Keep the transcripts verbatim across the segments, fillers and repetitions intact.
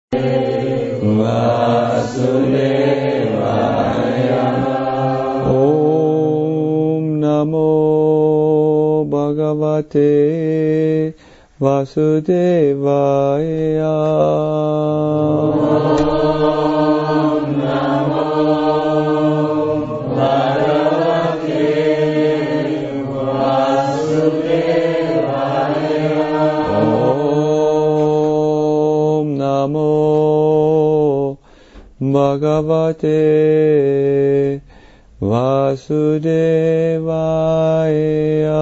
Vasudevaya. Om Namo Bhagavate Vasudevaya. Om Namo Bhagavate Vasudevaya. Om Namo Bhagavate Vasudevaya.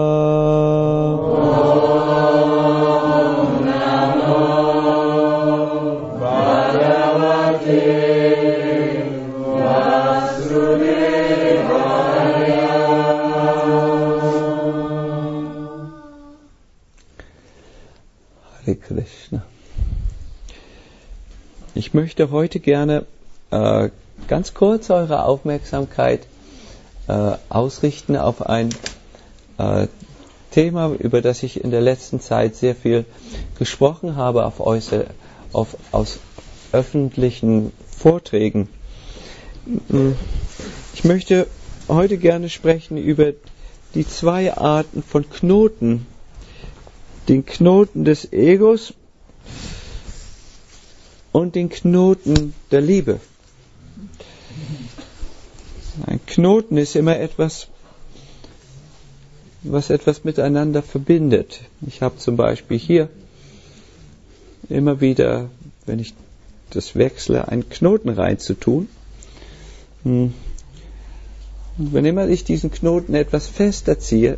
Hare Krishna. Ich möchte heute gerne äh, ganz kurz eure Aufmerksamkeit äh, ausrichten auf ein äh, Thema, über das ich in der letzten Zeit sehr viel gesprochen habe auf, äußer, auf aus öffentlichen Vorträgen. Ich möchte heute gerne sprechen über die zwei Arten von Knoten. Den Knoten des Egos und den Knoten der Liebe. Ein Knoten ist immer etwas, was etwas miteinander verbindet. Ich habe zum Beispiel hier immer wieder, wenn ich das wechsle, einen Knoten reinzutun. Und wenn immer ich diesen Knoten etwas fester ziehe,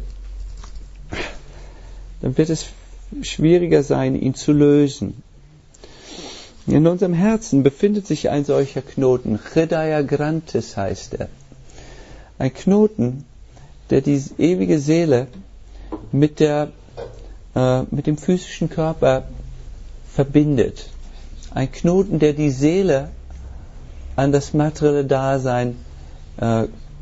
dann wird es schwieriger sein, ihn zu lösen. In unserem Herzen befindet sich ein solcher Knoten. Hridaya Granthis heißt er. Ein Knoten, der die ewige Seele mit, der, äh, mit dem physischen Körper verbindet. Ein Knoten, der die Seele an das materielle Dasein äh,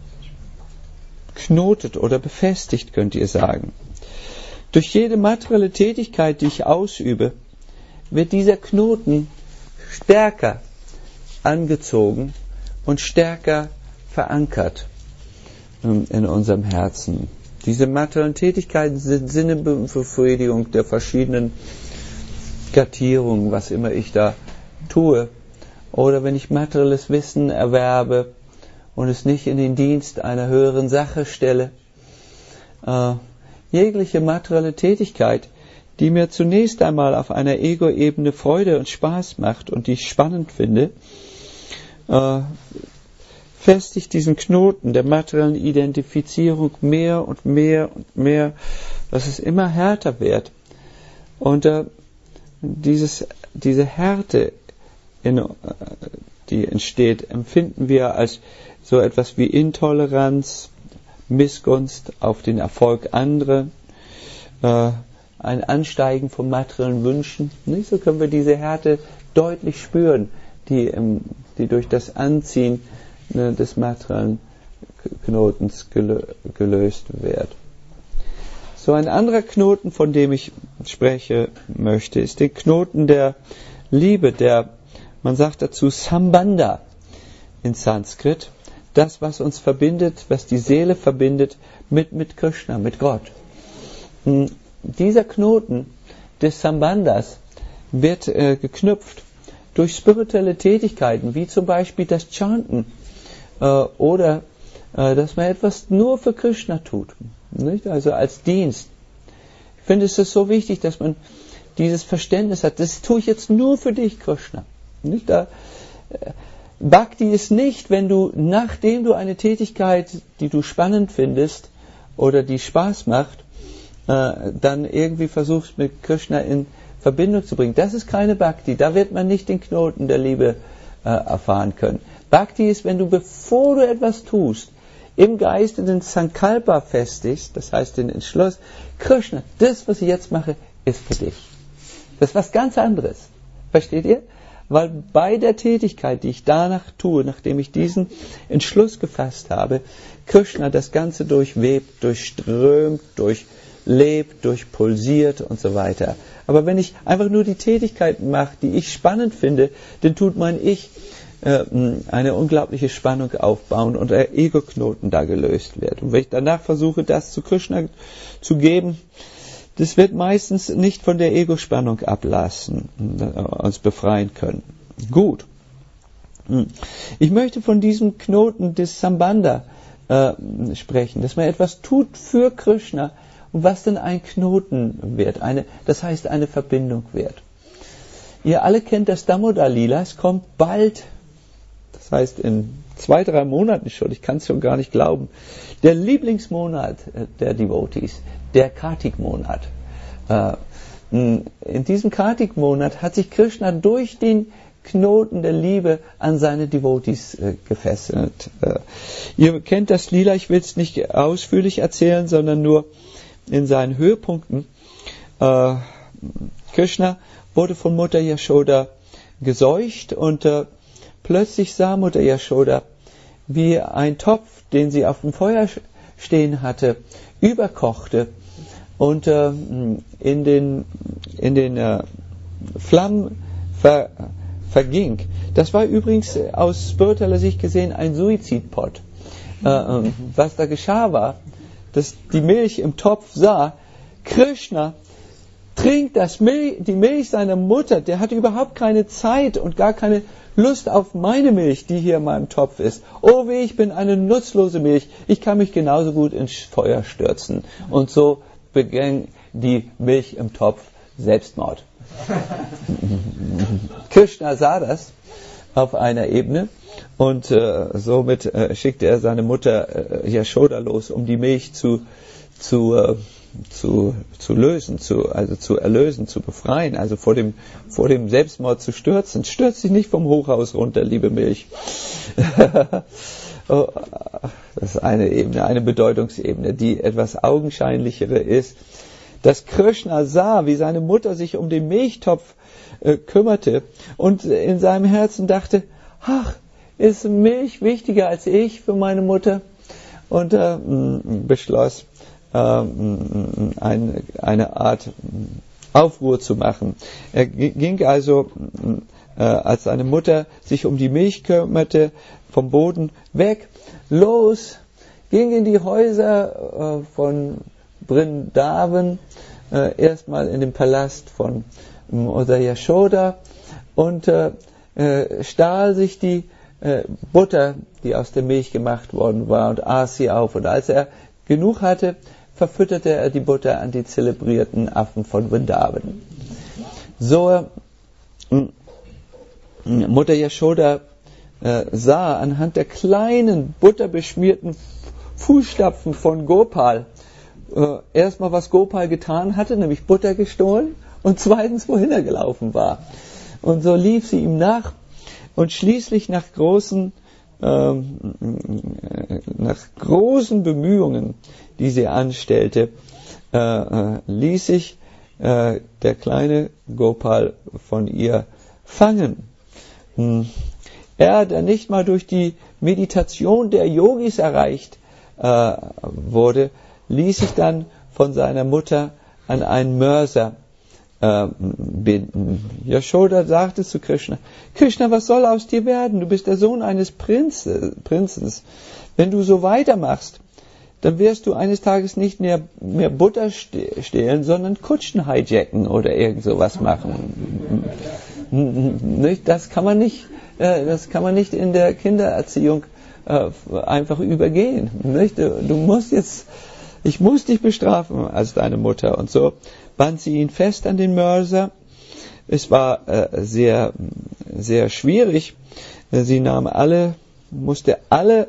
knotet oder befestigt, könnt ihr sagen. Durch jede materielle Tätigkeit, die ich ausübe, wird dieser Knoten stärker angezogen und stärker verankert in unserem Herzen. Diese materiellen Tätigkeiten sind Sinnebefriedigung der verschiedenen Gattierungen, was immer ich da tue. Oder wenn ich materielles Wissen erwerbe und es nicht in den Dienst einer höheren Sache stelle. Äh, jegliche materielle Tätigkeit, die mir zunächst einmal auf einer Ego-Ebene Freude und Spaß macht und die ich spannend finde, äh, festigt diesen Knoten der materiellen Identifizierung mehr und mehr und mehr, dass es immer härter wird. Und äh, dieses, diese Härte, in, äh, die entsteht, empfinden wir als so etwas wie Intoleranz, Missgunst auf den Erfolg anderer, äh, ein Ansteigen von materiellen Wünschen. Nicht? So können wir diese Härte deutlich spüren, die, ähm, die durch das Anziehen ne, des materiellen Knotens gelö- gelöst wird. So ein anderer Knoten, von dem ich sprechen möchte, ist der Knoten der Liebe, der, man sagt dazu Sambandha in Sanskrit, das, was uns verbindet, was die Seele verbindet mit, mit Krishna, mit Gott. Und dieser Knoten des Sambandhas wird äh, geknüpft durch spirituelle Tätigkeiten, wie zum Beispiel das Chanten äh, oder äh, dass man etwas nur für Krishna tut, nicht? Also als Dienst. Ich finde, es ist so wichtig, dass man dieses Verständnis hat, das tue ich jetzt nur für dich, Krishna. Nicht? Da, äh, Bhakti ist nicht, wenn du, nachdem du eine Tätigkeit, die du spannend findest oder die Spaß macht, äh, dann irgendwie versuchst mit Krishna in Verbindung zu bringen. Das ist keine Bhakti. Da wird man nicht den Knoten der Liebe äh, erfahren können. Bhakti ist, wenn du, bevor du etwas tust, im Geiste den Sankalpa festigst, das heißt den Entschluss, Krishna, das, was ich jetzt mache, ist für dich. Das ist was ganz anderes. Versteht ihr? Weil bei der Tätigkeit, die ich danach tue, nachdem ich diesen Entschluss gefasst habe, Krishna das Ganze durchwebt, durchströmt, durch, lebt, durchpulsiert und so weiter. Aber wenn ich einfach nur die Tätigkeiten mache, die ich spannend finde, dann tut mein Ich äh, eine unglaubliche Spannung aufbauen und der Ego-Knoten da gelöst wird. Und wenn ich danach versuche, das zu Krishna zu geben, das wird meistens nicht von der Ego-Spannung ablassen, äh, uns befreien können. Gut. Ich möchte von diesem Knoten des Sambandha äh, sprechen, dass man etwas tut für Krishna und was denn ein Knoten wird, eine, das heißt eine Verbindung wird. Ihr alle kennt das Damodar-Lila, es kommt bald, das heißt in zwei, drei Monaten schon, ich kann es schon gar nicht glauben, der Lieblingsmonat der Devotees, der Kartik-Monat. Äh, in diesem Kartik-Monat hat sich Krishna durch den Knoten der Liebe an seine Devotees äh, gefesselt. Äh, ihr kennt das Lila, ich will es nicht ausführlich erzählen, sondern nur in seinen Höhepunkten. Äh, Krishna wurde von Mutter Yashoda geseucht und äh, plötzlich sah Mutter Yashoda, wie ein Topf, den sie auf dem Feuer stehen hatte, überkochte und äh, in den, in den äh, Flammen ver verging. Das war übrigens aus spiritueller Sicht gesehen ein Suizidpot. Äh, was da geschah war, dass die Milch im Topf sah, Krishna trinkt das Milch, die Milch seiner Mutter, der hatte überhaupt keine Zeit und gar keine Lust auf meine Milch, die hier in meinem Topf ist. Oh weh, ich bin eine nutzlose Milch, ich kann mich genauso gut ins Feuer stürzen. Und so beging die Milch im Topf Selbstmord. Krishna sah das auf einer Ebene und äh, somit äh, schickte er seine Mutter äh, Yashoda los, um die Milch zu, zu, äh, zu, zu lösen, zu, also zu erlösen, zu befreien, also vor dem, vor dem Selbstmord zu stürzen. Stürz dich nicht vom Hochhaus runter, liebe Milch. Oh, das ist eine Ebene, eine Bedeutungsebene, die etwas augenscheinlichere ist. Dass Krishna sah, wie seine Mutter sich um den Milchtopf äh, kümmerte und in seinem Herzen dachte, ach, ist Milch wichtiger als ich für meine Mutter? Und äh, beschloss, äh, ein, eine Art Aufruhr zu machen. Er ging also, äh, als seine Mutter sich um die Milch kümmerte, vom Boden weg, los, ging in die Häuser äh, von Vrindavan, äh, erstmal in den Palast von Mutter Yashoda und äh, äh, stahl sich die äh, Butter, die aus der Milch gemacht worden war, und aß sie auf. Und als er genug hatte, verfütterte er die Butter an die zelebrierten Affen von Vrindavan. So äh, Mutter Yashoda äh, sah anhand der kleinen, butterbeschmierten Fußstapfen von Gopal, Uh, erstmal, was Gopal getan hatte, nämlich Butter gestohlen, und zweitens, wohin er gelaufen war. Und so lief sie ihm nach und schließlich nach großen, ähm, nach großen Bemühungen, die sie anstellte, äh, äh, ließ sich äh, der kleine Gopal von ihr fangen. Hm. Er, der nicht mal durch die Meditation der Yogis erreicht äh, wurde, ließ sich dann von seiner Mutter an einen Mörser äh, binden. Yashoda sagte zu Krishna, Krishna, was soll aus dir werden? Du bist der Sohn eines Prinze, Prinzens. Wenn du so weitermachst, dann wirst du eines Tages nicht mehr, mehr Butter stehlen, sondern Kutschen hijacken oder irgend sowas machen. Das kann man nicht, das kann man nicht in der Kindererziehung einfach übergehen. Du musst jetzt Ich muss dich bestrafen als deine Mutter. Und so band sie ihn fest an den Mörser. Es war äh, sehr, sehr schwierig. Sie nahm alle, musste alle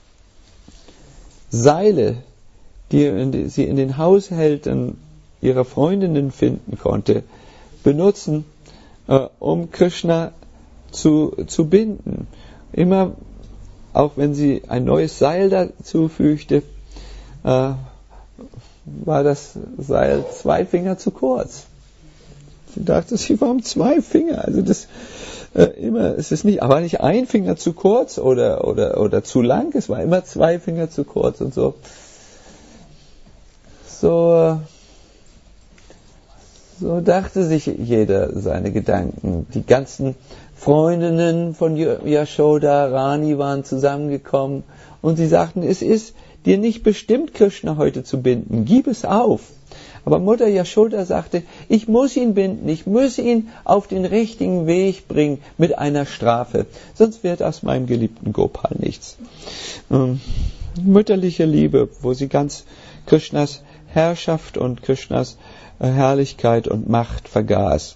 Seile, die, in die sie in den Haushälten ihrer Freundinnen finden konnte, benutzen, äh, um Krishna zu, zu binden. Immer, auch wenn sie ein neues Seil dazu fügte, äh, war das Seil zwei Finger zu kurz. Sie dachte, sie warum zwei Finger? Also das äh, immer, es ist nicht, aber nicht ein Finger zu kurz oder oder oder zu lang. Es war immer zwei Finger zu kurz und so. So So dachte sich jeder seine Gedanken. Die ganzen Freundinnen von Yashoda, Rani waren zusammengekommen und sie sagten, es ist dir nicht bestimmt, Krishna heute zu binden, gib es auf. Aber Mutter Yashoda sagte, ich muss ihn binden, ich muss ihn auf den richtigen Weg bringen mit einer Strafe, sonst wird aus meinem geliebten Gopal nichts. Ähm, mütterliche Liebe, wo sie ganz Krishnas Herrschaft und Krishnas äh, Herrlichkeit und Macht vergaß.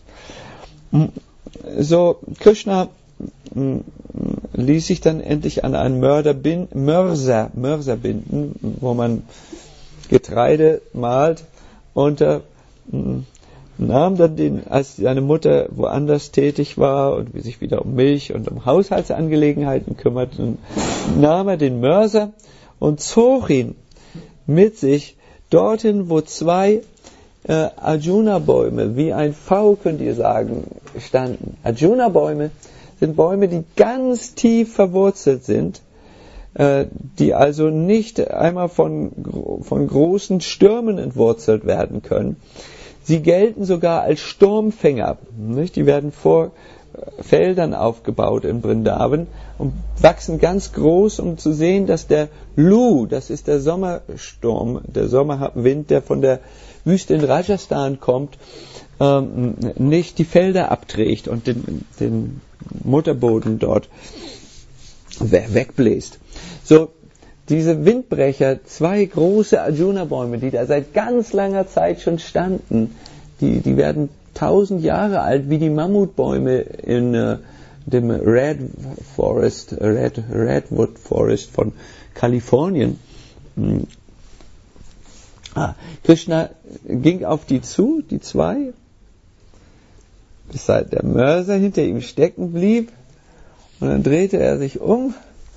So, Krishna mh, ließ sich dann endlich an einen Mörder bin, Mörser, Mörser binden, wo man Getreide mahlt, und er mh, nahm dann den, als seine Mutter woanders tätig war und sich wieder um Milch und um Haushaltsangelegenheiten kümmerte, nahm er den Mörser und zog ihn mit sich dorthin, wo zwei äh, Arjuna-Bäume, wie ein V, könnt ihr sagen, standen. Arjuna-Bäume sind Bäume, die ganz tief verwurzelt sind, äh, die also nicht einmal von, von großen Stürmen entwurzelt werden können. Sie gelten sogar als Sturmfänger. Nicht? Die werden vor Feldern aufgebaut in Vrindavan und wachsen ganz groß, um zu sehen, dass der Lu, das ist der Sommersturm, der Sommerwind, der von der Wüste in Rajasthan kommt, ähm, nicht die Felder abträgt und den, den Mutterboden dort wegbläst. So, diese Windbrecher, zwei große Arjuna-Bäume, die da seit ganz langer Zeit schon standen, die, die werden tausend Jahre alt, wie die Mammutbäume in äh, dem Red Forest, Red, Redwood Forest von Kalifornien. Hm. Ah, Krishna ging auf die zu, die zwei, bis halt der Mörser hinter ihm stecken blieb, und dann drehte er sich um,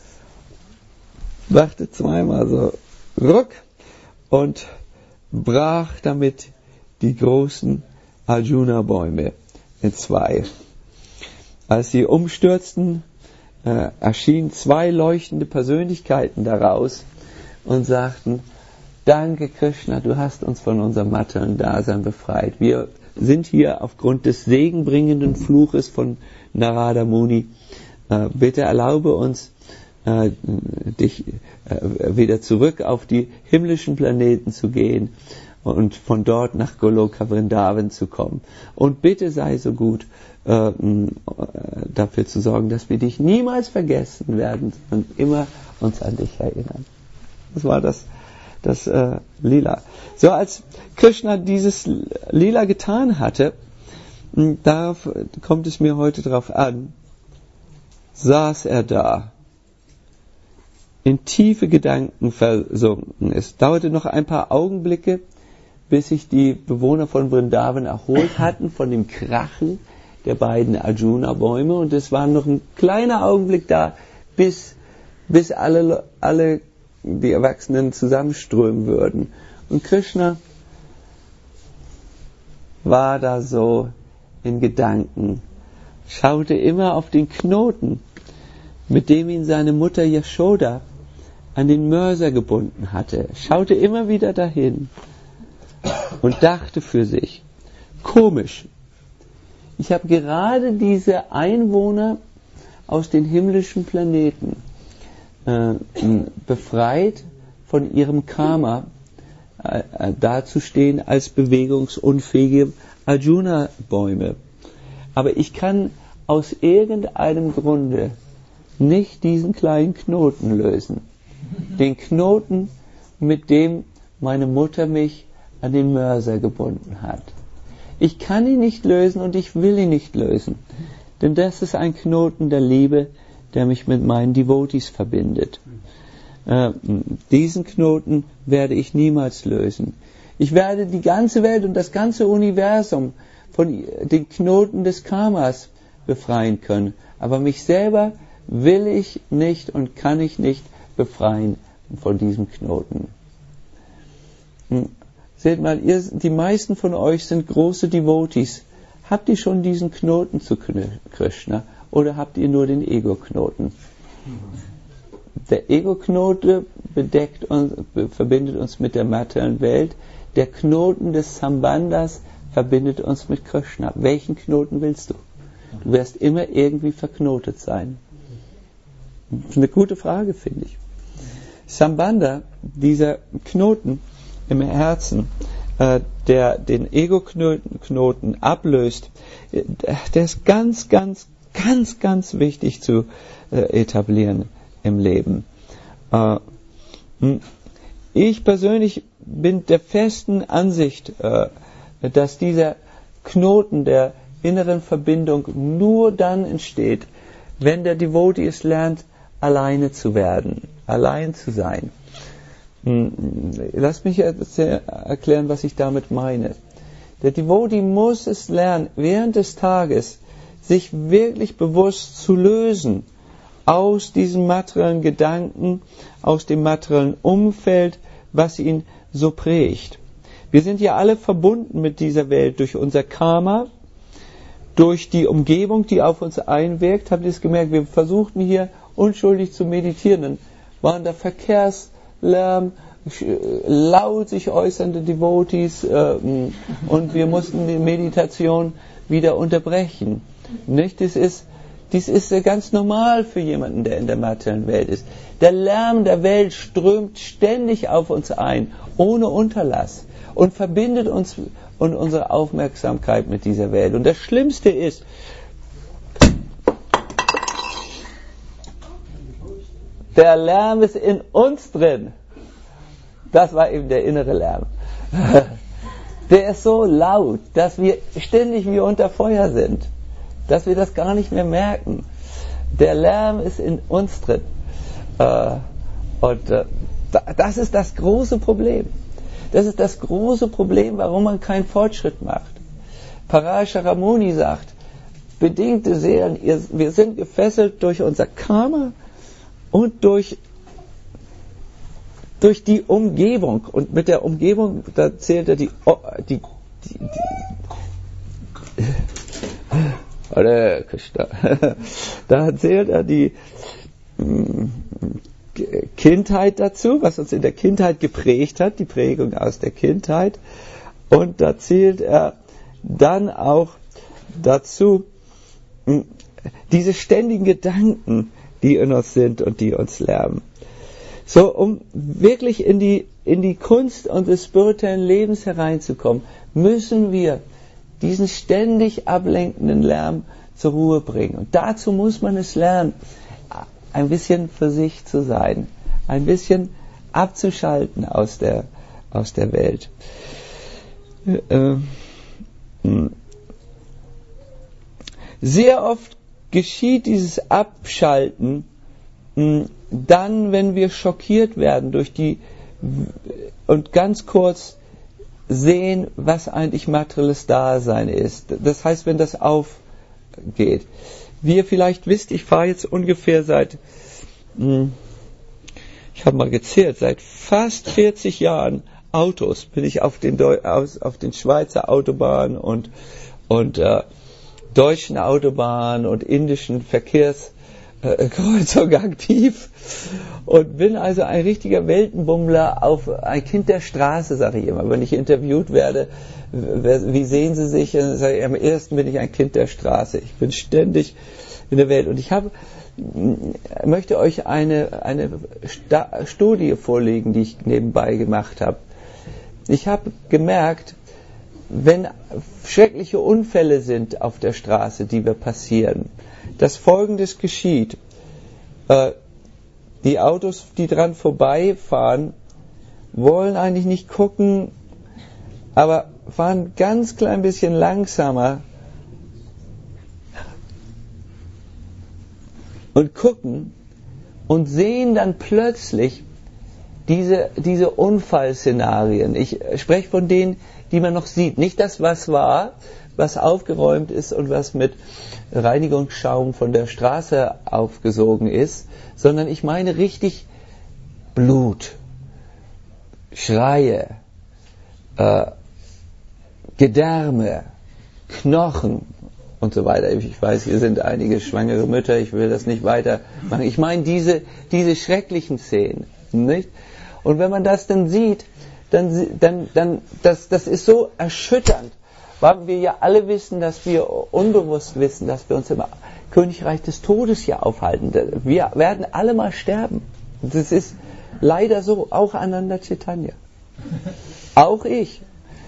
machte zweimal so ruck und brach damit die großen Arjuna-Bäume in zwei. Als sie umstürzten, äh, erschienen zwei leuchtende Persönlichkeiten daraus und sagten, danke Krishna, du hast uns von unserem materiellen Dasein befreit. Wir sind hier aufgrund des segenbringenden Fluches von Narada Muni. Äh, bitte erlaube uns, äh, dich äh, wieder zurück auf die himmlischen Planeten zu gehen und von dort nach Goloka Vrindavan zu kommen. Und bitte sei so gut, äh, dafür zu sorgen, dass wir dich niemals vergessen werden und immer uns an dich erinnern. Das war das, das äh, Lila. So, als Krishna dieses Lila getan hatte, darauf kommt es mir heute drauf an, saß er da, in tiefe Gedanken versunken. Es dauerte noch ein paar Augenblicke, bis sich die Bewohner von Vrindavan erholt hatten von dem Krachen der beiden Arjuna-Bäume, und es war noch ein kleiner Augenblick da, bis, bis alle, alle die Erwachsenen zusammenströmen würden. Und Krishna war da so in Gedanken, schaute immer auf den Knoten, mit dem ihn seine Mutter Yashoda an den Mörser gebunden hatte, schaute immer wieder dahin und dachte für sich, komisch, ich habe gerade diese Einwohner aus den himmlischen Planeten äh, befreit von ihrem Karma, äh, äh, dazustehen als bewegungsunfähige Arjuna-Bäume. Aber ich kann aus irgendeinem Grunde nicht diesen kleinen Knoten lösen. Den Knoten, mit dem meine Mutter mich an den Mörser gebunden hat. Ich kann ihn nicht lösen und ich will ihn nicht lösen. Denn das ist ein Knoten der Liebe, der mich mit meinen Devotees verbindet. Äh, diesen Knoten werde ich niemals lösen. Ich werde die ganze Welt und das ganze Universum von den Knoten des Karmas befreien können. Aber mich selber will ich nicht und kann ich nicht befreien von diesem Knoten. Hm. Seht mal, ihr, die meisten von euch sind große Devotees. Habt ihr schon diesen Knoten zu Krishna oder habt ihr nur den Ego-Knoten? Der Ego-Knote bedeckt uns, verbindet uns mit der materiellen Welt. Der Knoten des Sambandhas verbindet uns mit Krishna. Welchen Knoten willst du? Du wirst immer irgendwie verknotet sein. Das ist eine gute Frage, finde ich. Sambandha, dieser Knoten im Herzen, äh, der den Ego-Knoten ablöst, der ist ganz, ganz, ganz, ganz wichtig zu äh, etablieren im Leben. Äh, ich persönlich bin der festen Ansicht, äh, dass dieser Knoten der inneren Verbindung nur dann entsteht, wenn der Devotee es lernt, alleine zu werden, allein zu sein. Lass mich erklären, was ich damit meine. Der Devotee muss es lernen, während des Tages sich wirklich bewusst zu lösen aus diesen materiellen Gedanken, aus dem materiellen Umfeld, was ihn so prägt. Wir sind ja alle verbunden mit dieser Welt durch unser Karma, durch die Umgebung, die auf uns einwirkt. Habt ihr es gemerkt? Wir versuchten hier unschuldig zu meditieren. Dann waren da Verkehrslärm, laut sich äußernde Devotees äh, und wir mussten die Meditation wieder unterbrechen. Nicht? Das ist, dies ist ganz normal für jemanden, der in der materiellen Welt ist. Der Lärm der Welt strömt ständig auf uns ein, ohne Unterlass, und verbindet uns und unsere Aufmerksamkeit mit dieser Welt. Und das Schlimmste ist, der Lärm ist in uns drin. Das war eben der innere Lärm. Der ist so laut, dass wir ständig wie unter Feuer sind, dass wir das gar nicht mehr merken. Der Lärm ist in uns drin. Und das ist das große Problem. Das ist das große Problem, warum man keinen Fortschritt macht. Parashara Muni sagt, bedingte Seelen, wir sind gefesselt durch unser Karma und durch, durch die Umgebung. Und mit der Umgebung, da zählt er die, die, die, die da zählt er die Kindheit dazu, was uns in der Kindheit geprägt hat, die Prägung aus der Kindheit. Und da zählt er dann auch dazu diese ständigen Gedanken, die in uns sind und die uns lärmen. So, um wirklich in die, in die Kunst unseres spirituellen Lebens hereinzukommen, müssen wir diesen ständig ablenkenden Lärm zur Ruhe bringen. Und dazu muss man es lernen, ein bisschen für sich zu sein, ein bisschen abzuschalten aus der, aus der Welt. Sehr oft geschieht dieses Abschalten dann, wenn wir schockiert werden durch die und ganz kurz sehen, was eigentlich materielles Dasein ist. Das heißt, wenn das aufgeht. Wie ihr vielleicht wisst, ich fahre jetzt ungefähr seit, ich habe mal gezählt, seit fast vierzig Jahren Autos bin ich auf den, Deu- aus, auf den Schweizer Autobahnen und, und äh, deutschen Autobahnen und indischen Verkehrskreuzungen aktiv und bin also ein richtiger Weltenbummler, auf ein Kind der Straße, sage ich immer. Wenn ich interviewt werde, wie sehen Sie sich? Dann sage ich, am ersten bin ich ein Kind der Straße. Ich bin ständig in der Welt. Und ich habe, möchte euch eine, eine Sta- Studie vorlegen, die ich nebenbei gemacht habe. Ich habe gemerkt, wenn schreckliche Unfälle sind auf der Straße, die wir passieren, dass Folgendes geschieht. Äh, die Autos, die dran vorbeifahren, wollen eigentlich nicht gucken, aber fahren ganz klein bisschen langsamer und gucken und sehen dann plötzlich diese, diese Unfallszenarien. Ich spreche von denen, die man noch sieht. Nicht das, was war, was aufgeräumt ist und was mit Reinigungsschaum von der Straße aufgesogen ist, sondern ich meine richtig Blut, Schreie, äh, Gedärme, Knochen und so weiter. Ich weiß, hier sind einige schwangere Mütter, ich will das nicht weiter machen. Ich meine diese, diese schrecklichen Szenen, nicht? Und wenn man das dann sieht, dann, dann, dann das, das ist so erschütternd weil wir ja alle wissen, dass wir unbewusst wissen, dass wir uns im Königreich des Todes hier aufhalten. Wir werden alle mal sterben. Das ist leider so, auch Ananda Chaitanya. Auch ich.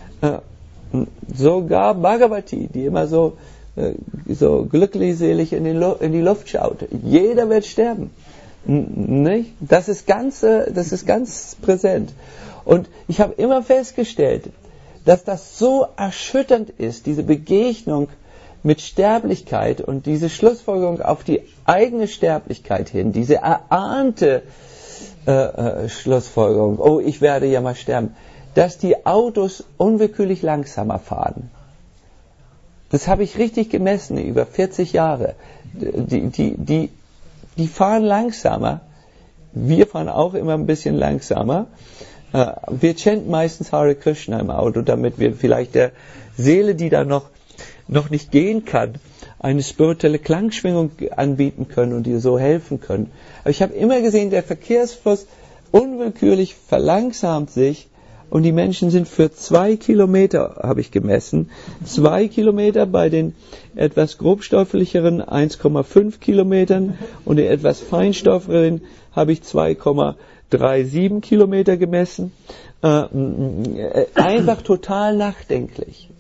Sogar Bhagavati, die immer so, so glücklich-selig in, in die Luft schaut. Jeder wird sterben. Nicht? Das ist ganz, das ist ganz präsent. Und ich habe immer festgestellt, dass das so erschütternd ist, diese Begegnung mit Sterblichkeit und diese Schlussfolgerung auf die eigene Sterblichkeit hin, diese erahnte äh, äh, Schlussfolgerung, oh, ich werde ja mal sterben, dass die Autos unwillkürlich langsamer fahren. Das habe ich richtig gemessen, über vierzig Jahre. Die, die, die, die fahren langsamer. Wir fahren auch immer ein bisschen langsamer. Wir chanten meistens Hare Krishna im Auto, damit wir vielleicht der Seele, die da noch, noch nicht gehen kann, eine spirituelle Klangschwingung anbieten können und ihr so helfen können. Aber ich habe immer gesehen, der Verkehrsfluss unwillkürlich verlangsamt sich und die Menschen sind für zwei Kilometer, habe ich gemessen, zwei Kilometer bei den etwas grobstofflicheren eins Komma fünf Kilometern und den etwas feinstofflicheren habe ich zwei Komma siebenunddreißig Kilometer gemessen. Äh, einfach total nachdenklich.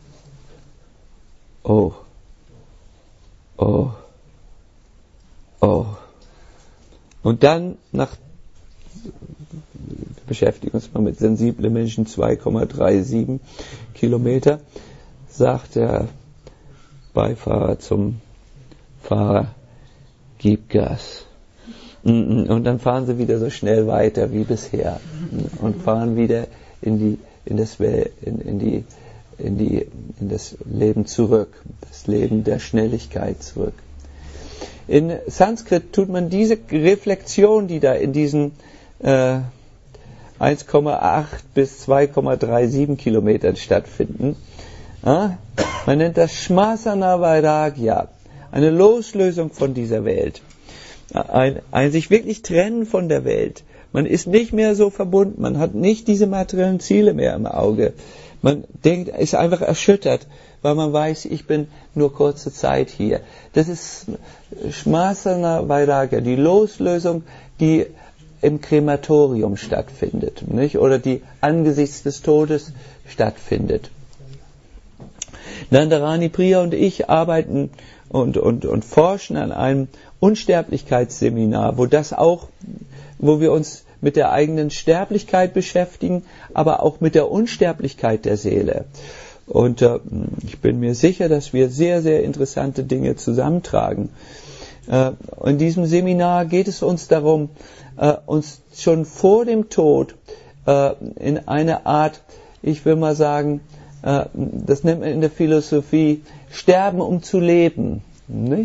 Oh. Oh. Oh. Und dann, nach, wir beschäftigen uns mal mit sensiblen Menschen, zwei Komma siebenunddreißig Kilometer, sagt der Beifahrer zum Fahrer, gib Gas. Und dann fahren sie wieder so schnell weiter wie bisher und fahren wieder in die, in das, in, in die, in die, in das Leben zurück, das Leben der Schnelligkeit zurück. In Sanskrit tut man diese Reflexion, die da in diesen äh, eins Komma acht bis zwei Komma siebenunddreißig Kilometern stattfinden, äh, man nennt das Shmasana Vairagya, eine Loslösung von dieser Welt. Ein, ein sich wirklich trennen von der Welt. Man ist nicht mehr so verbunden, man hat nicht diese materiellen Ziele mehr im Auge. Man denkt, ist einfach erschüttert, weil man weiß, ich bin nur kurze Zeit hier. Das ist Shmasana Vairagya, die Loslösung, die im Krematorium stattfindet, nicht? Oder die angesichts des Todes stattfindet. Nandarani Priya und ich arbeiten und, und, und forschen an einem Unsterblichkeitsseminar, wo das auch, wo wir uns mit der eigenen Sterblichkeit beschäftigen, aber auch mit der Unsterblichkeit der Seele. Und äh, ich bin mir sicher, dass wir sehr, sehr interessante Dinge zusammentragen. Äh, in diesem Seminar geht es uns darum, äh, uns schon vor dem Tod äh, in eine Art, ich will mal sagen, äh, das nennt man in der Philosophie, sterben um zu leben, nicht?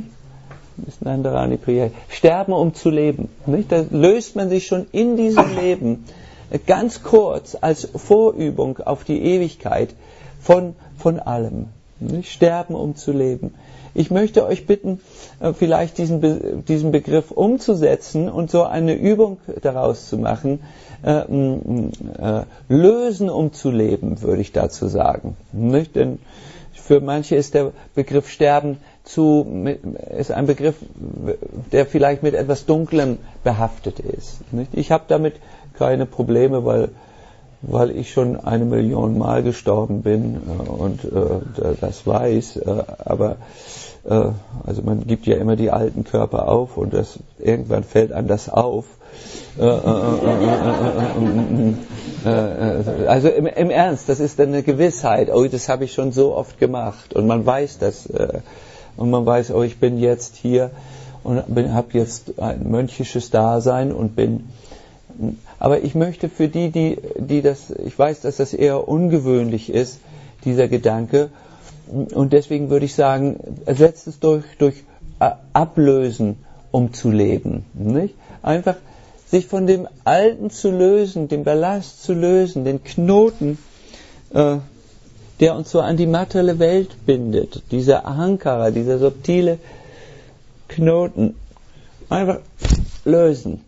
Sterben um zu leben. Nicht? Da löst man sich schon in diesem Leben ganz kurz als Vorübung auf die Ewigkeit von, von allem. Nicht? Sterben um zu leben. Ich möchte euch bitten, vielleicht diesen, Be- diesen Begriff umzusetzen und so eine Übung daraus zu machen. Äh, äh, lösen um zu leben, würde ich dazu sagen. Nicht? Denn für manche ist der Begriff Sterben zu, ist ein Begriff, der vielleicht mit etwas Dunklem behaftet ist. Nicht? Ich habe damit keine Probleme, weil, weil ich schon eine Million Mal gestorben bin und äh, das weiß. Äh, aber äh, also man gibt ja immer die alten Körper auf und das, irgendwann fällt einem das auf. Äh, äh, äh, äh, äh, also im, im Ernst, das ist dann eine Gewissheit. Oh, das habe ich schon so oft gemacht und man weiß das. Äh, Und man weiß, oh, ich bin jetzt hier und habe jetzt ein mönchisches Dasein und bin. Aber ich möchte für die, die, die das, ich weiß, dass das eher ungewöhnlich ist, dieser Gedanke. Und deswegen würde ich sagen, ersetzt es durch, durch Ablösen, um zu leben. Nicht? Einfach sich von dem Alten zu lösen, dem Ballast zu lösen, den Knoten, äh, der uns so an die materielle Welt bindet, dieser Ahankara, dieser subtile Knoten, einfach lösen,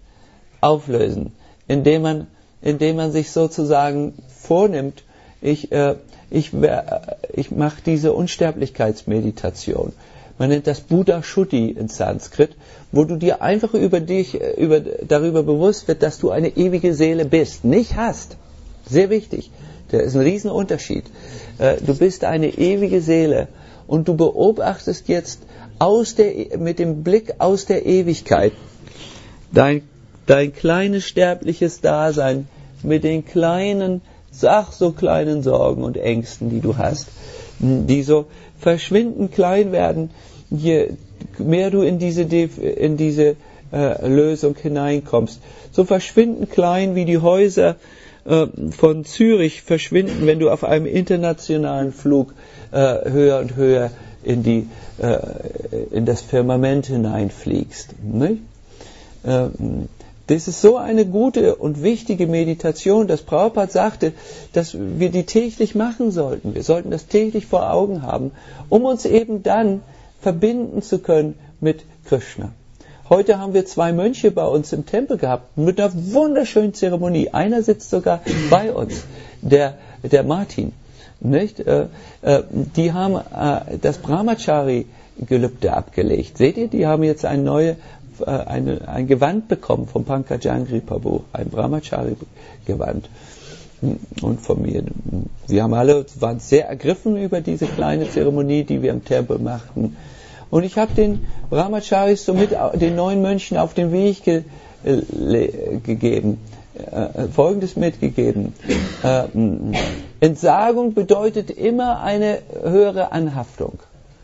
auflösen, indem man, indem man sich sozusagen vornimmt, ich, äh, ich, ich mache diese Unsterblichkeitsmeditation. Man nennt das Buddha Shuddhi in Sanskrit, wo du dir einfach über dich, über, darüber bewusst wird, dass du eine ewige Seele bist, nicht hast. Sehr wichtig. Das ist ein Riesenunterschied. Du bist eine ewige Seele und du beobachtest jetzt aus der, mit dem Blick aus der Ewigkeit dein, dein kleines sterbliches Dasein mit den kleinen, ach so kleinen Sorgen und Ängsten, die du hast, die so verschwinden klein werden, je mehr du in diese, in diese äh, Lösung hineinkommst. So verschwinden klein wie die Häuser äh, von Zürich verschwinden, wenn du auf einem internationalen Flug äh, höher und höher in, die, äh, in das Firmament hineinfliegst. Nicht? Äh, Das ist so eine gute und wichtige Meditation, dass Prabhupada sagte, dass wir die täglich machen sollten. Wir sollten das täglich vor Augen haben, um uns eben dann verbinden zu können mit Krishna. Heute haben wir zwei Mönche bei uns im Tempel gehabt, mit einer wunderschönen Zeremonie. Einer sitzt sogar bei uns, der, der Martin. Nicht? Äh, äh, die haben äh, das Brahmachari-Gelübde abgelegt. Seht ihr, die haben jetzt eine neue Eine, ein Gewand bekommen vom Pankajangri Prabhu, ein Brahmachari-Gewand. Und von mir. Wir haben alle, waren sehr ergriffen über diese kleine Zeremonie, die wir im Tempel machten. Und ich habe den Brahmacharis so mit den neuen Mönchen auf den Weg ge, äh, gegeben, äh, Folgendes mitgegeben. Äh, Entsagung bedeutet immer eine höhere Anhaftung.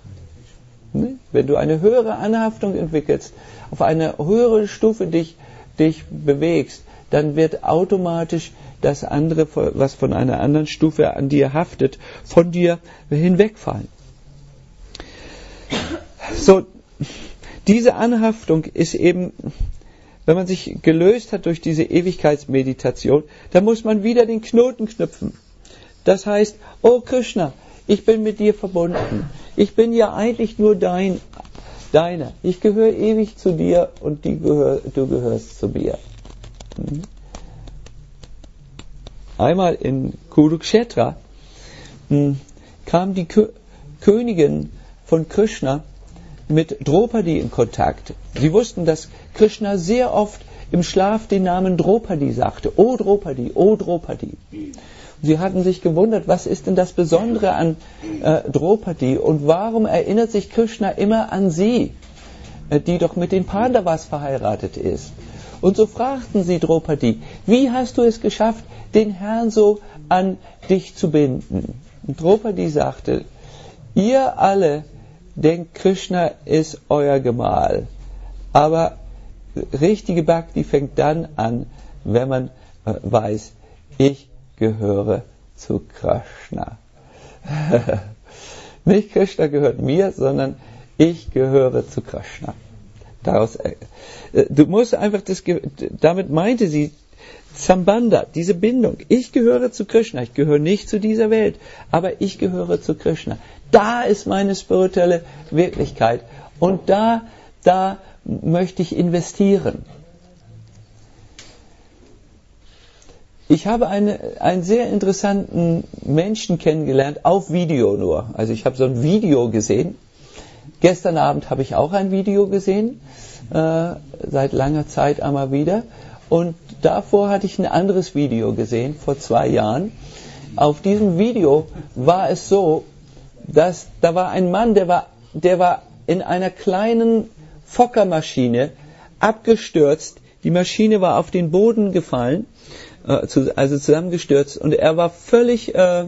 Wenn du eine höhere Anhaftung entwickelst, auf eine höhere Stufe dich, dich bewegst, dann wird automatisch das andere, was von einer anderen Stufe an dir haftet, von dir hinwegfallen. So, diese Anhaftung ist eben, wenn man sich gelöst hat durch diese Ewigkeitsmeditation, dann muss man wieder den Knoten knüpfen. Das heißt, oh Krishna, ich bin mit dir verbunden. Ich bin ja eigentlich nur dein, deiner. Ich gehöre ewig zu dir und die gehör, du gehörst zu mir. Einmal in Kurukshetra kam die Kö- Königin von Krishna mit Draupadi in Kontakt. Sie wussten, dass Krishna sehr oft im Schlaf den Namen Draupadi sagte. O Draupadi, O Draupadi. Sie hatten sich gewundert, was ist denn das Besondere an äh, Draupadi und warum erinnert sich Krishna immer an sie, äh, die doch mit den Pandavas verheiratet ist. Und so fragten sie Draupadi, wie hast du es geschafft, den Herrn so an dich zu binden? Und Draupadi sagte, ihr alle denkt, Krishna ist euer Gemahl, aber richtige Bhakti fängt dann an, wenn man äh, weiß, ich gehöre zu Krishna. Nicht Krishna gehört mir, sondern ich gehöre zu Krishna. Daraus, äh, du musst einfach das, damit meinte sie Sambandha, diese Bindung. Ich gehöre zu Krishna, ich gehöre nicht zu dieser Welt, aber ich gehöre zu Krishna. Da ist meine spirituelle Wirklichkeit und da, da möchte ich investieren. Ich habe eine, einen sehr interessanten Menschen kennengelernt, auf Video nur. Also ich habe so ein Video gesehen. Gestern Abend habe ich auch ein Video gesehen, äh, seit langer Zeit einmal wieder. Und davor hatte ich ein anderes Video gesehen, vor zwei Jahren. Auf diesem Video war es so, dass da war ein Mann, der war, der war in einer kleinen Fockermaschine abgestürzt. Die Maschine war auf den Boden gefallen, also zusammengestürzt, und er war völlig äh,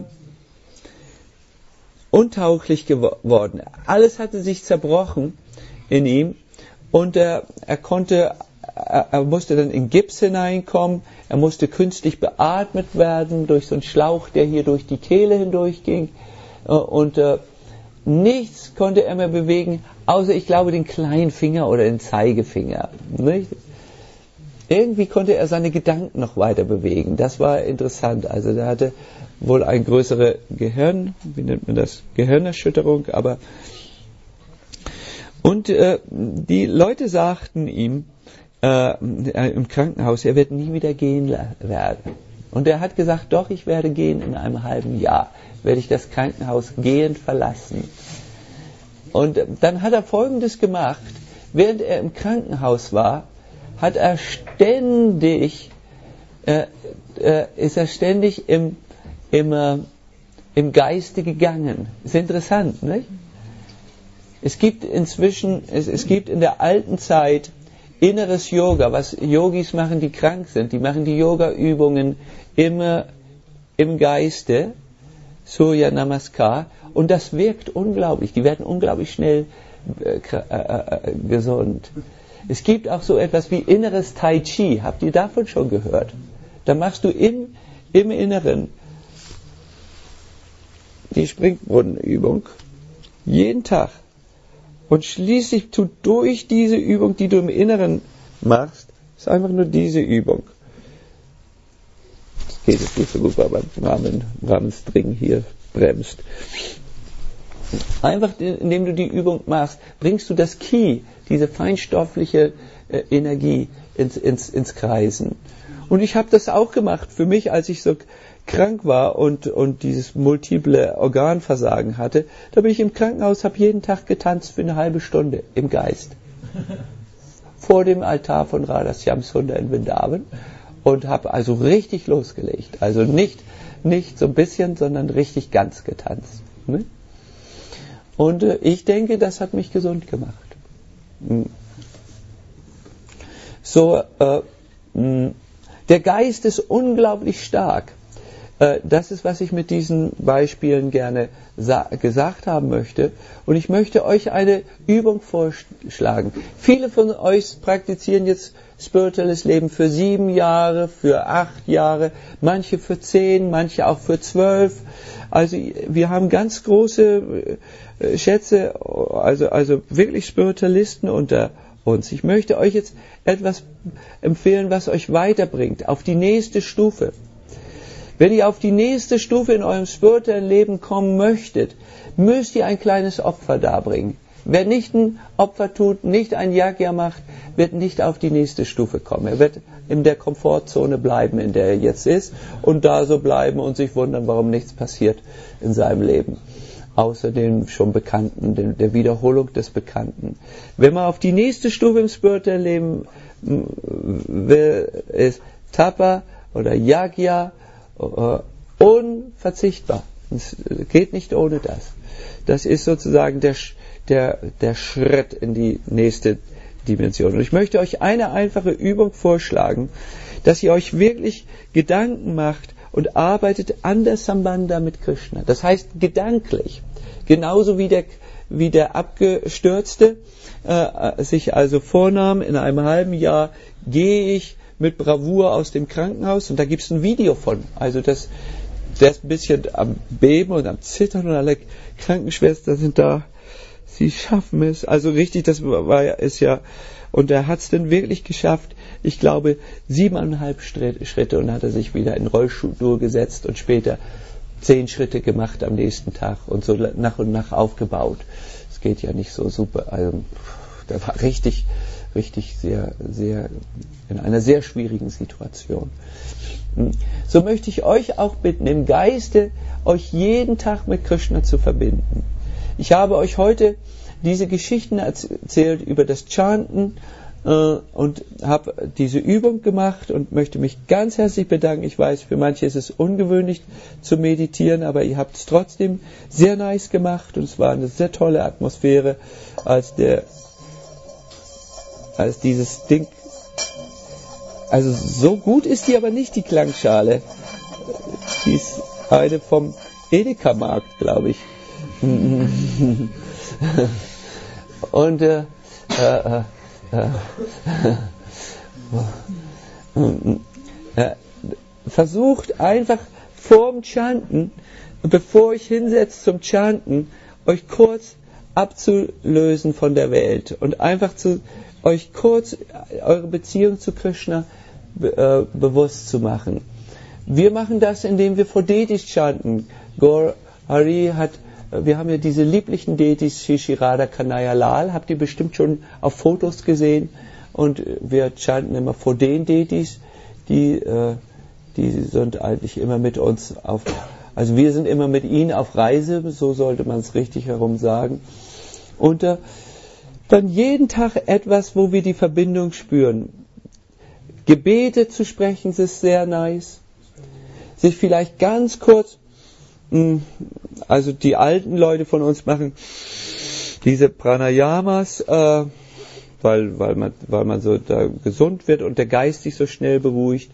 untauglich geworden. Alles hatte sich zerbrochen in ihm und er, er konnte, er, er musste dann in Gips hineinkommen, er musste künstlich beatmet werden durch so einen Schlauch, der hier durch die Kehle hindurch ging, und äh, nichts konnte er mehr bewegen, außer, ich glaube, den kleinen Finger oder den Zeigefinger. Nicht? Irgendwie konnte er seine Gedanken noch weiter bewegen. Das war interessant. Also er hatte wohl eine größere Gehirn, wie nennt man das? Gehirnerschütterung, aber und äh, die Leute sagten ihm äh, im Krankenhaus, er wird nie wieder gehen werden. Und er hat gesagt, doch, ich werde gehen in einem halben Jahr, werde ich das Krankenhaus gehend verlassen. Und dann hat er Folgendes gemacht: Während er im Krankenhaus war, hat er ständig, äh, äh, ist er ständig im, im, äh, im Geiste gegangen. Ist interessant, nicht? Es gibt inzwischen, es, es gibt in der alten Zeit inneres Yoga, was Yogis machen, die krank sind. Die machen die Yoga-Übungen immer im Geiste, Surya Namaskar, und das wirkt unglaublich. Die werden unglaublich schnell äh, äh, gesund. Es gibt auch so etwas wie inneres Tai Chi. Habt ihr davon schon gehört? Da machst du im, im Inneren die Springbrunnenübung jeden Tag. Und schließlich tut durch diese Übung, die du im Inneren machst, ist einfach nur diese Übung. Das geht jetzt nicht so gut, weil beim Rahmen, Rahmenstring hier bremst. Einfach indem du die Übung machst, bringst du das Ki, diese feinstoffliche äh, Energie ins, ins, ins Kreisen. Und ich habe das auch gemacht für mich, als ich so krank war und, und dieses multiple Organversagen hatte. Da bin ich im Krankenhaus, habe jeden Tag getanzt für eine halbe Stunde im Geist. Vor dem Altar von Radha Shyamsundar in Vrindavan. Und habe also richtig losgelegt. Also nicht, nicht so ein bisschen, sondern richtig ganz getanzt. Ne? Und äh, ich denke, das hat mich gesund gemacht. So, äh, mh, der Geist ist unglaublich stark. Äh, das ist, was ich mit diesen Beispielen gerne sa- gesagt haben möchte. Und ich möchte euch eine Übung vorschlagen. Viele von euch praktizieren jetzt spirituelles Leben für sieben Jahre, für acht Jahre, manche für zehn, manche auch für zwölf. Also wir haben ganz große äh, Schätze, also, also wirklich Spiritualisten unter uns. Ich möchte euch jetzt etwas empfehlen, was euch weiterbringt, auf die nächste Stufe. Wenn ihr auf die nächste Stufe in eurem spirituellen Leben kommen möchtet, müsst ihr ein kleines Opfer darbringen. Wer nicht ein Opfer tut, nicht ein Yajna macht, wird nicht auf die nächste Stufe kommen. Er wird in der Komfortzone bleiben, in der er jetzt ist, und da so bleiben und sich wundern, warum nichts passiert in seinem Leben. Außer dem schon Bekannten, der Wiederholung des Bekannten. Wenn man auf die nächste Stufe im spirituellen Leben will, ist Tapa oder Yajna uh, unverzichtbar. Es geht nicht ohne das. Das ist sozusagen der, der, der Schritt in die nächste Dimension. Und ich möchte euch eine einfache Übung vorschlagen, dass ihr euch wirklich Gedanken macht und arbeitet an der Sambandha mit Krishna. Das heißt gedanklich. Genauso wie der, wie der Abgestürzte äh, sich also vornahm, in einem halben Jahr gehe ich mit Bravour aus dem Krankenhaus, und da gibt es ein Video von. Also das, der ist ein bisschen am Beben und am Zittern, und alle Krankenschwestern sind da, sie schaffen es. Also richtig, das war ja, ist ja, und er hat es dann wirklich geschafft, ich glaube, siebeneinhalb Schritte, und hat er sich wieder in den Rollstuhl gesetzt und später zehn Schritte gemacht am nächsten Tag und so nach und nach aufgebaut. Es geht ja nicht so super. Also, der war richtig, richtig sehr, sehr, in einer sehr schwierigen Situation. So möchte ich euch auch bitten, im Geiste euch jeden Tag mit Krishna zu verbinden. Ich habe euch heute diese Geschichten erzählt über das Chanten äh, und habe diese Übung gemacht und möchte mich ganz herzlich bedanken. Ich weiß, für manche ist es ungewöhnlich zu meditieren, aber ihr habt es trotzdem sehr nice gemacht, und es war eine sehr tolle Atmosphäre, als der als dieses Ding, also so gut ist die aber nicht, die Klangschale. Die ist eine vom Edeka-Markt, glaube ich. Und äh, äh, äh, äh, versucht einfach vorm Chanten, bevor ich hinsetzt zum Chanten, euch kurz abzulösen von der Welt und einfach zu euch kurz eure Beziehung zu Krishna be, äh, bewusst zu machen. Wir machen das, indem wir vor Deities chanten. Gaur Hari hat, wir haben ja diese lieblichen Deities, Shri Shri Radha Kanhaiya Lal, habt ihr bestimmt schon auf Fotos gesehen, und wir chanten immer vor den Deities, die, äh, die sind eigentlich immer mit uns auf, also wir sind immer mit ihnen auf Reise, so sollte man es richtig herum sagen. Und äh, dann jeden Tag etwas, wo wir die Verbindung spüren. Gebete zu sprechen, ist sehr nice. Sich vielleicht ganz kurz, mh, also die alten Leute von uns machen diese Pranayamas, äh, weil, weil, man, weil man so da gesund wird und der Geist sich so schnell beruhigt.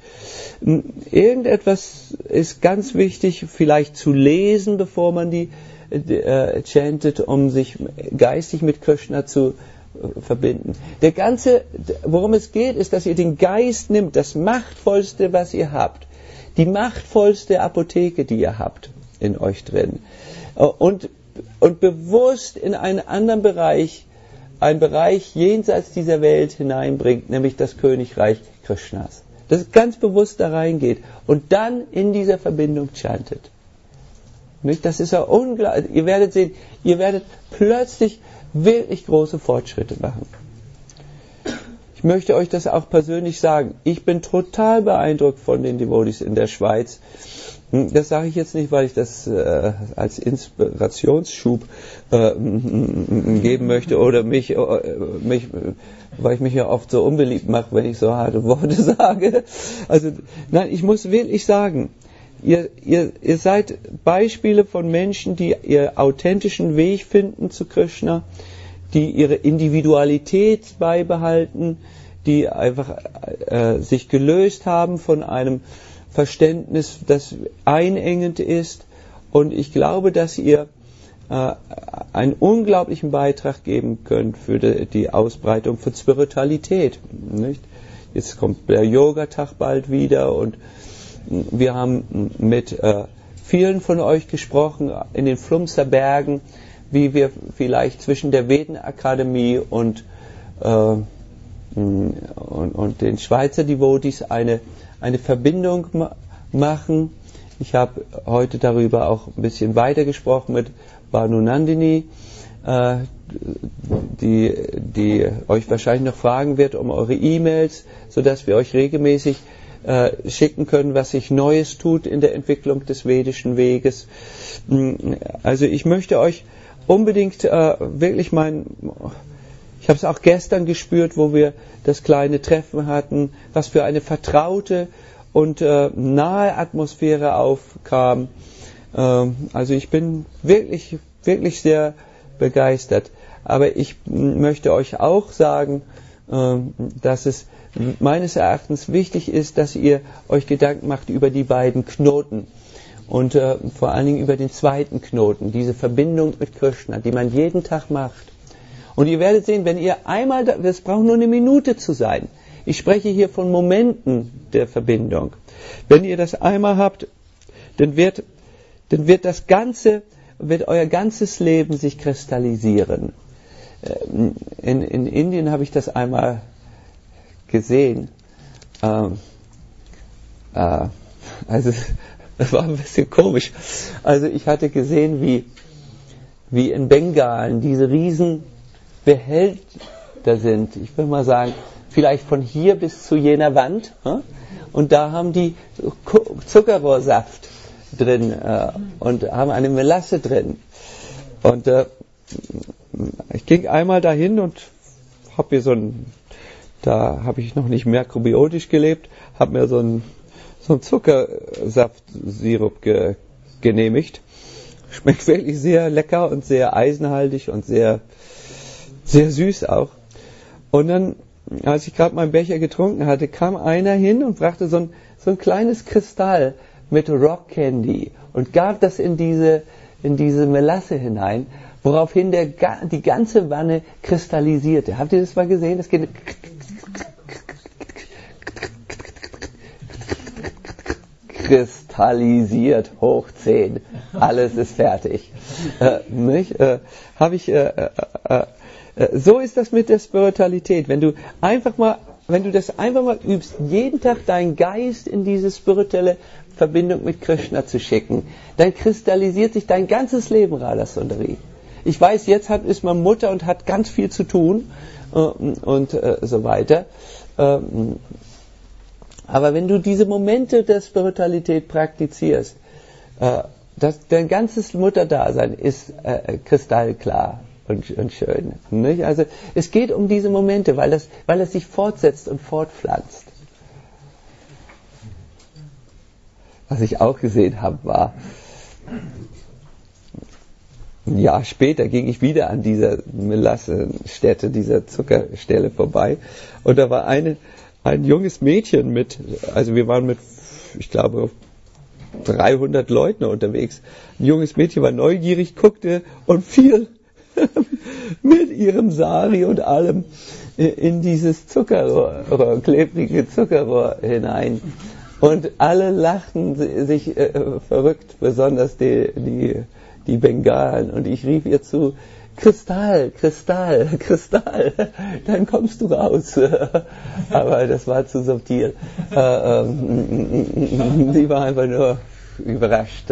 Irgendetwas ist ganz wichtig, vielleicht zu lesen, bevor man die äh, chantet, um sich geistig mit Krishna zu äh, verbinden. Der ganze, worum es geht, ist, dass ihr den Geist nimmt, das Machtvollste, was ihr habt, die machtvollste Apotheke, die ihr habt in euch drin, und, und bewusst in einen anderen Bereich, einen Bereich jenseits dieser Welt hineinbringt, nämlich das Königreich Krishnas. Dass es ganz bewusst da reingeht und dann in dieser Verbindung chantet. Nicht? Das ist ja unglaublich. Ihr werdet sehen, ihr werdet plötzlich wirklich große Fortschritte machen. Ich möchte euch das auch persönlich sagen. Ich bin total beeindruckt von den Devotees in der Schweiz. Das sage ich jetzt nicht, weil ich das äh, als Inspirationsschub äh, geben möchte oder mich, äh, mich, weil ich mich ja oft so unbeliebt mache, wenn ich so harte Worte sage. Also nein, ich muss wirklich sagen, ihr, ihr, ihr seid Beispiele von Menschen, die ihren authentischen Weg finden zu Krishna, die ihre Individualität beibehalten, die einfach äh, sich gelöst haben von einem Verständnis, das einengend ist, und ich glaube, dass ihr äh, einen unglaublichen Beitrag geben könnt für die, die Ausbreitung von Spiritualität. Nicht? Jetzt kommt der Yoga-Tag bald wieder und wir haben mit äh, vielen von euch gesprochen in den Flumser Bergen, wie wir vielleicht zwischen der Vedenakademie und, äh, und, und den Schweizer Devotees eine eine Verbindung ma- machen. Ich habe heute darüber auch ein bisschen weiter gesprochen mit Bhanu Nandini, äh, die, die euch wahrscheinlich noch fragen wird um eure E-Mails, sodass wir euch regelmäßig äh, schicken können, was sich Neues tut in der Entwicklung des vedischen Weges. Also ich möchte euch unbedingt äh, wirklich mein... Ich habe es auch gestern gespürt, wo wir das kleine Treffen hatten, was für eine vertraute und äh, nahe Atmosphäre aufkam. Ähm, also ich bin wirklich, wirklich sehr begeistert. Aber ich m- möchte euch auch sagen, äh, dass es meines Erachtens wichtig ist, dass ihr euch Gedanken macht über die beiden Knoten. Und äh, vor allen Dingen über den zweiten Knoten, diese Verbindung mit Krishna, die man jeden Tag macht. Und ihr werdet sehen, wenn ihr einmal, das braucht nur eine Minute zu sein. Ich spreche hier von Momenten der Verbindung. Wenn ihr das einmal habt, dann wird, dann wird das Ganze, wird euer ganzes Leben sich kristallisieren. In, in Indien habe ich das einmal gesehen. Ähm, äh, also, das war ein bisschen komisch. Also ich hatte gesehen, wie, wie in Bengalen diese riesen Behälter sind, ich will mal sagen, vielleicht von hier bis zu jener Wand, und da haben die Zuckerrohrsaft drin äh, und haben eine Melasse drin. Und äh, ich ging einmal dahin und habe mir so ein, da habe ich noch nicht mikrobiotisch gelebt, habe mir so ein so ein Zuckersaftsirup ge, genehmigt. Schmeckt wirklich sehr lecker und sehr eisenhaltig und sehr sehr süß auch. Und dann, als ich gerade meinen Becher getrunken hatte, kam einer hin und brachte so ein, so ein kleines Kristall mit Rock Candy und gab das in diese, in diese Melasse hinein, woraufhin der, die ganze Wanne kristallisierte. Habt ihr das mal gesehen? Das geht kristallisiert hoch zehn. Alles ist fertig. Äh, nicht? Äh, Habe ich... Äh, äh, äh, So ist das mit der Spiritualität. Wenn du einfach mal, wenn du das einfach mal übst, jeden Tag deinen Geist in diese spirituelle Verbindung mit Krishna zu schicken, dann kristallisiert sich dein ganzes Leben, Radha Sundari. Ich weiß, jetzt hat, ist man Mutter und hat ganz viel zu tun äh, und äh, so weiter. Ähm, Aber wenn du diese Momente der Spiritualität praktizierst, äh, das, dein ganzes Mutterdasein ist äh, kristallklar und, und schön. Nicht? Also es geht um diese Momente, weil das, weil es sich fortsetzt und fortpflanzt. Was ich auch gesehen habe, war, ein Jahr später ging ich wieder an dieser Melassenstätte, dieser Zuckerstelle vorbei, und da war eine, ein junges Mädchen mit, also wir waren mit, ich glaube, dreihundert Leuten unterwegs. Ein junges Mädchen war neugierig, guckte und fiel mit ihrem Sari und allem in dieses Zuckerrohr, klebrige Zuckerrohr hinein. Und alle lachten sich äh, verrückt, besonders die, die, die Bengalen. Und ich rief ihr zu, Kristall, Kristall, Kristall, dann kommst du raus. Aber das war zu subtil. Äh, ähm, die war einfach nur überrascht.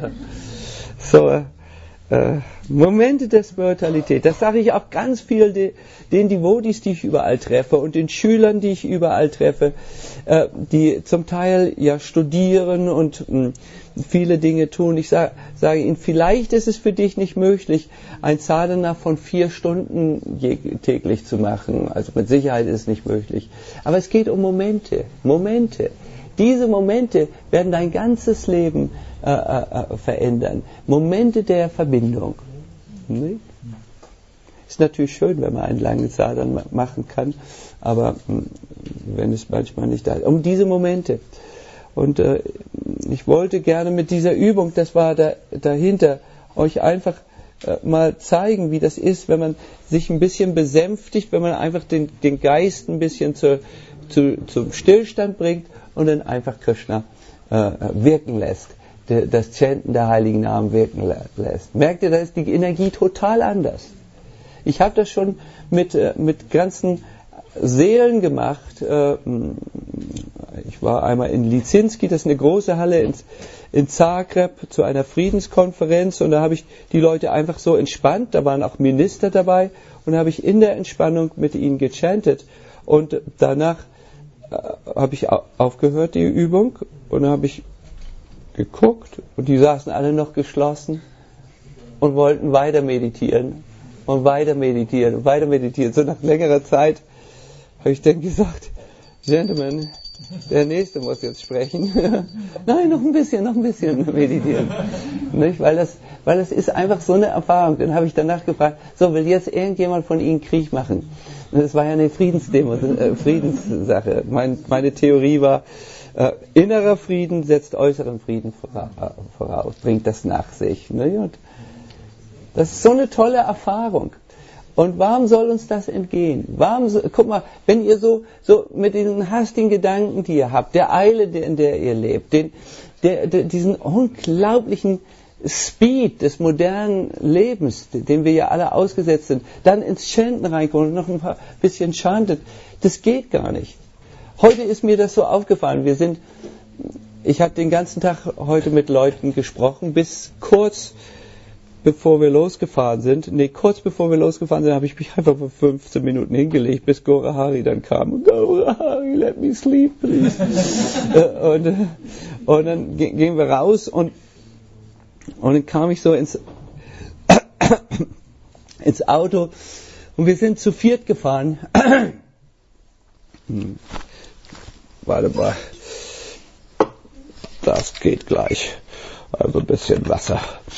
So, äh, Momente der Spiritualität, das sage ich auch ganz viel de, den Devotees, die ich überall treffe, und den Schülern, die ich überall treffe, äh, die zum Teil ja studieren und mh, viele Dinge tun. Ich sage sag ihnen, vielleicht ist es für dich nicht möglich, ein Sadhana von vier Stunden je, täglich zu machen. Also mit Sicherheit ist es nicht möglich. Aber es geht um Momente. Momente. Diese Momente werden dein ganzes Leben äh, äh, verändern. Momente der Verbindung. Nicht? Ist natürlich schön, wenn man einen langen Sadhana machen kann, aber mh, wenn es manchmal nicht da ist. Um diese Momente. Und äh, ich wollte gerne mit dieser Übung, das war da, dahinter, euch einfach äh, mal zeigen, wie das ist, wenn man sich ein bisschen besänftigt, wenn man einfach den, den Geist ein bisschen zu, zu, zum Stillstand bringt und dann einfach Krishna äh, wirken lässt, de, das Chanten der heiligen Namen wirken lässt. Merkt ihr, da ist die Energie total anders. Ich habe das schon mit, äh, mit ganzen Seelen gemacht. Äh, ich war einmal in Lisinski, das ist eine große Halle in, in Zagreb, zu einer Friedenskonferenz, und da habe ich die Leute einfach so entspannt, da waren auch Minister dabei, und da habe ich in der Entspannung mit ihnen gechantet, und danach äh, habe ich aufgehört, die Übung, und dann habe ich geguckt, und die saßen alle noch geschlossen und wollten weiter meditieren und weiter meditieren und weiter meditieren. So nach längerer Zeit habe ich dann gesagt, Gentlemen, der Nächste muss jetzt sprechen. Nein, noch ein bisschen, noch ein bisschen meditieren. Nicht? Weil das, weil das ist einfach so eine Erfahrung. Dann habe ich danach gefragt, so, will jetzt irgendjemand von Ihnen Krieg machen? Und das war ja eine Friedensdemo, äh, Friedenssache. Mein, meine Theorie war, äh, innerer Frieden setzt äußeren Frieden voraus, bringt das nach sich. Ne? Und das ist so eine tolle Erfahrung. Und warum soll uns das entgehen? Warum so, guck mal, wenn ihr so, so mit den hastigen Gedanken, die ihr habt, der Eile, in der ihr lebt, den, der, der, diesen unglaublichen Speed des modernen Lebens, dem wir ja alle ausgesetzt sind, dann ins Chanten reinkommen und noch ein paar bisschen chantet, das geht gar nicht. Heute ist mir das so aufgefallen. Wir sind, ich habe den ganzen Tag heute mit Leuten gesprochen, bis kurz bevor wir losgefahren sind, nee, kurz bevor wir losgefahren sind, habe ich mich einfach für fünfzehn Minuten hingelegt, bis Gaurahari dann kam. Gaurahari, let me sleep, please. und, und dann gingen wir raus, und, und dann kam ich so ins, ins Auto, und wir sind zu viert gefahren. hm. Warte mal. Das geht gleich. Also ein bisschen Wasser.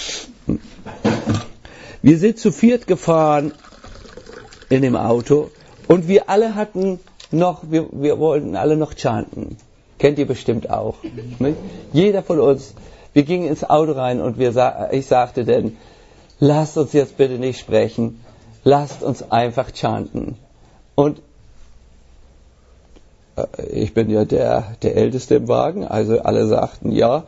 Wir sind zu viert gefahren in dem Auto, und wir alle hatten noch, wir, wir wollten alle noch chanten. Kennt ihr bestimmt auch. Nicht? Jeder von uns, wir gingen ins Auto rein, und wir, ich sagte dann, lasst uns jetzt bitte nicht sprechen, lasst uns einfach chanten. Und ich bin ja der, der Älteste im Wagen, also alle sagten ja.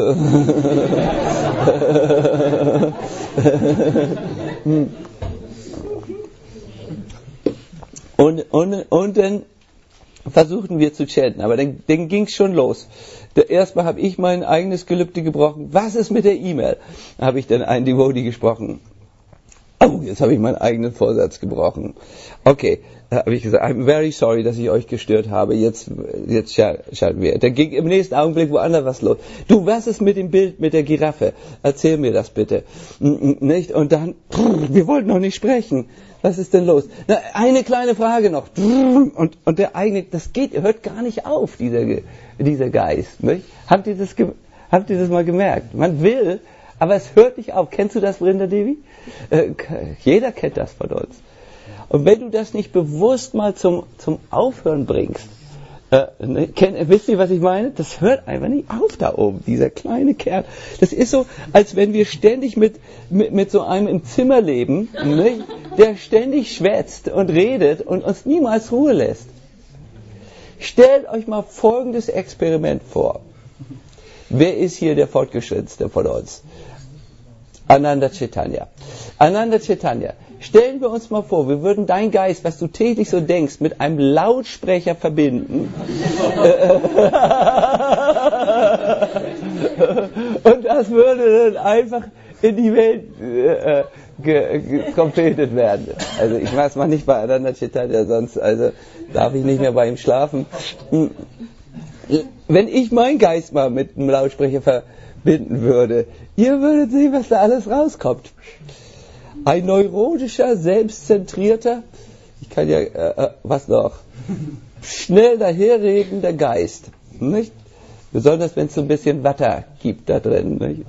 und, und, und dann versuchten wir zu chanten, aber dann, dann ging es schon los. Erstmal habe ich mein eigenes Gelübde gebrochen. Was ist mit der E-Mail? Da habe ich dann einen Devotee gesprochen. Oh, jetzt habe ich meinen eigenen Vorsatz gebrochen. Okay, da habe ich gesagt, I'm very sorry, dass ich euch gestört habe. Jetzt, jetzt schalten wir. Da ging im nächsten Augenblick woanders was los. Du, was ist mit dem Bild mit der Giraffe? Erzähl mir das bitte. Nicht? Und dann, wir wollten noch nicht sprechen. Was ist denn los? Na, eine kleine Frage noch. Und, und der eigene, das geht, hört gar nicht auf, dieser, dieser Geist. Nicht? Habt ihr das, habt ihr das mal gemerkt? Man will, aber es hört nicht auf. Kennst du das, Brinda Devi? Äh, jeder kennt das von uns. Und wenn du das nicht bewusst mal zum, zum Aufhören bringst, äh, ne, kennt, wisst ihr, was ich meine? Das hört einfach nicht auf da oben, dieser kleine Kerl. Das ist so, als wenn wir ständig mit, mit, mit so einem im Zimmer leben, ne, der ständig schwätzt und redet und uns niemals Ruhe lässt. Stellt euch mal folgendes Experiment vor. Wer ist hier der Fortgeschrittenste von uns? Ananda Chaitanya. Ananda Chaitanya. Stellen wir uns mal vor, wir würden dein Geist, was du täglich so denkst, mit einem Lautsprecher verbinden. Und das würde dann einfach in die Welt äh, getrompetet werden. Also ich mache es mal nicht bei Ananda Chaitanya, sonst also darf ich nicht mehr bei ihm schlafen. Wenn ich meinen Geist mal mit einem Lautsprecher verbinden würde, ihr würdet sehen, was da alles rauskommt. Ein neurotischer, selbstzentrierter, ich kann ja, äh, was noch, schnell daherredender Geist. Nicht? Besonders wenn es so ein bisschen Watter gibt da drin. Nicht?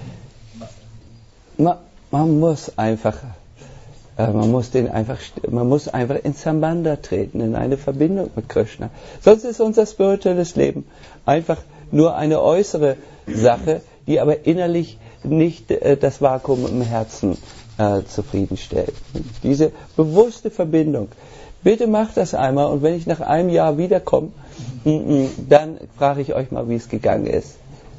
Man, man muss einfach, äh, man muss den einfach, man muss einfach in Sambandha treten, in eine Verbindung mit Krishna. Sonst ist unser spirituelles Leben einfach nur eine äußere Sache, die aber innerlich nicht äh, das Vakuum im Herzen äh, zufriedenstellt. Diese bewusste Verbindung. Bitte macht das einmal und wenn ich nach einem Jahr wiederkomme, dann frage ich euch mal, wie es gegangen ist.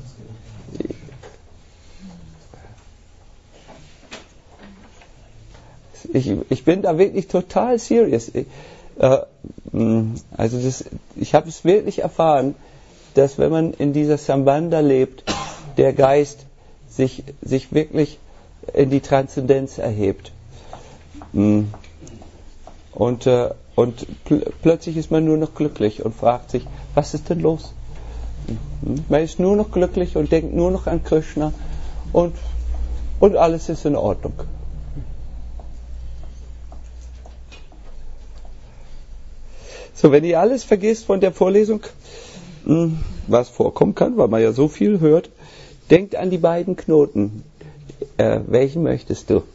Ich, ich bin da wirklich total serious. Ich, äh, also das, ich habe es wirklich erfahren, dass wenn man in dieser Sambandha lebt, der Geist sich, sich wirklich in die Transzendenz erhebt. Und, äh, und pl- plötzlich ist man nur noch glücklich und fragt sich, was ist denn los? Man ist nur noch glücklich und denkt nur noch an Krishna und, und alles ist in Ordnung. So, wenn ihr alles vergisst von der Vorlesung, was vorkommen kann, weil man ja so viel hört, denkt an die beiden Knoten. Äh, welchen möchtest du?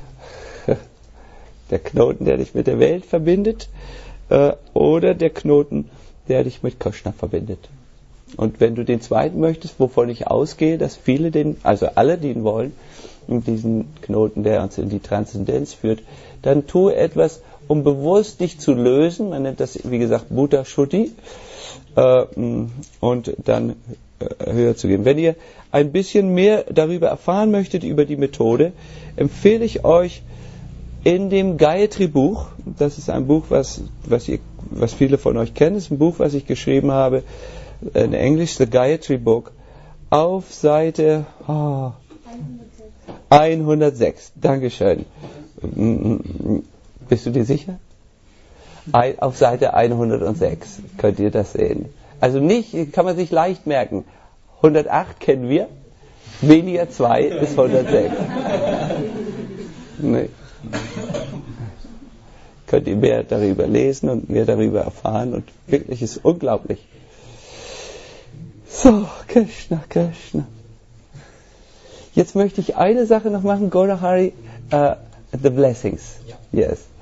Der Knoten, der dich mit der Welt verbindet, äh, oder der Knoten, der dich mit Krishna verbindet. Und wenn du den zweiten möchtest, wovon ich ausgehe, dass viele den, also alle den wollen, diesen Knoten, der uns in die Transzendenz führt, dann tue etwas, um bewusst dich zu lösen. Man nennt das, wie gesagt, Bhuta Shuddhi, äh, und dann äh, höher zu gehen. Wenn ihr ein bisschen mehr darüber erfahren möchtet, über die Methode, empfehle ich euch in dem Gayatri-Buch, das ist ein Buch, was, was, ihr, was viele von euch kennen, das ist ein Buch, was ich geschrieben habe, in Englisch, The Gayatri Book, auf Seite oh, hundertsechs. Dankeschön. Bist du dir sicher? Auf Seite hundertsechs könnt ihr das sehen. Also nicht, kann man sich leicht merken. hundertacht kennen wir, weniger zwei ist hundertsechs. Nee. Könnt ihr mehr darüber lesen und mehr darüber erfahren und wirklich ist unglaublich. So, Krishna, Krishna. Jetzt möchte ich eine Sache noch machen, Gaurahari, uh, the blessings. Yes.